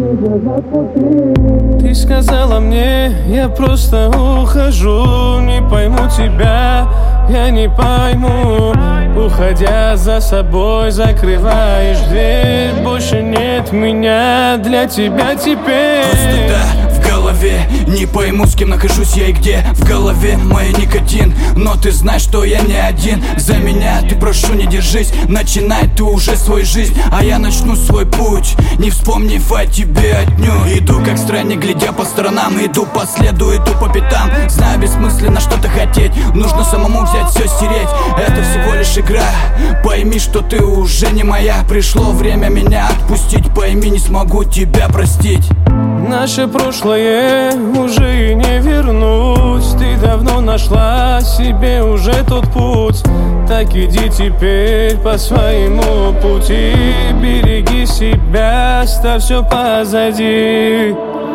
Ты сказала мне, я просто ухожу. Не пойму тебя, я не пойму. Уходя за собой, закрываешь дверь. Больше нет меня для тебя теперь. Пустота в голове, не пойму, с кем нахожусь я и где. В голове моя никотин, но ты знаешь, что я не один. За меня ты, прошу, не держись. Начинай ты уже свою жизнь, а я начну свой путь, не вспомнив о тебе отнюдь. Иду как странник, глядя по сторонам. Иду по следу, иду по пятам. Знаю, бессмысленно что-то хотеть. Нужно самому взять, все стереть. Это всего лишь игра. Пойми, что ты уже не моя. Пришло время меня отпустить. Пойми, не смогу тебя простить. Наше прошлое уже и не вернуть. Ты давно нашла себе уже тот путь. Так иди теперь по своему пути. Береги себя, оставь все позади.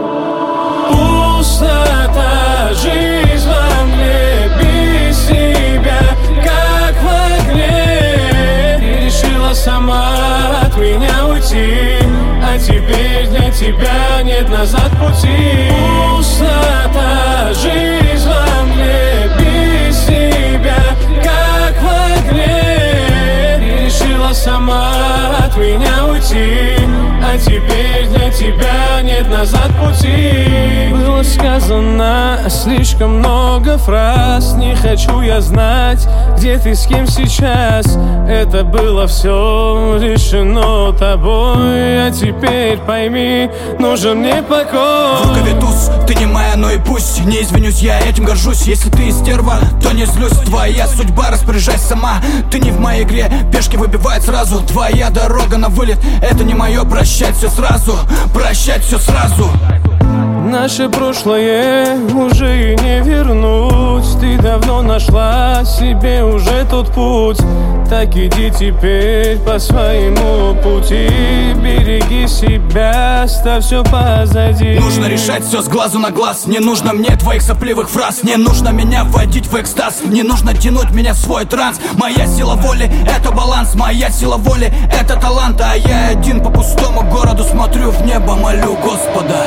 Пустота, жизнь во мне, без тебя, как в огне. Ты решила сама от меня уйти, а теперь для тебя нет назад пути. Пустота, жизнь во мне, без тебя, как в огне. Ты решила сама от меня уйти, а теперь для тебя нет назад пути. Было сказано слишком много фраз. Не хочу я знать, где ты, с кем сейчас. Это было все решено тобой, а теперь пойми, нужен мне покой. В рукаве туз, ты не моя, но и пусть. Не извинюсь, я этим горжусь. Если ты стерва, то не злюсь. Твоя судьба, распоряжайся сама. Ты не в моей игре, пешки выбивают сразу. Твоя дорога на вылет, это не мое. Прощать все сразу, прощать все сразу. Наше прошлое уже и не вернуть. Ты давно нашла себе уже тот путь. Так иди теперь по своему пути. Береги себя, оставь все позади. Нужно решать все с глазу на глаз. Не нужно мне твоих сопливых фраз. Не нужно меня вводить в экстаз. Не нужно тянуть меня в свой транс. Моя сила воли — это баланс. Моя сила воли — это талант. А я один по пустому городу смотрю в небо, молю Господа.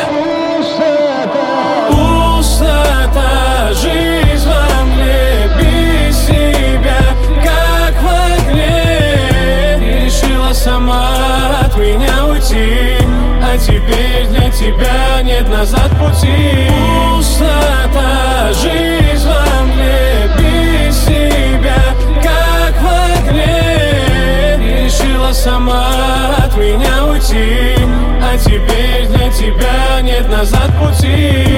Пустота, жизнь во мне, без тебя, как в огне. Ты решила сама от меня уйти, а теперь для тебя нет назад пути. Пустота, жизнь во мне, без тебя, как в огне. Ты решила сама от меня уйти, а теперь для тебя нет назад пути.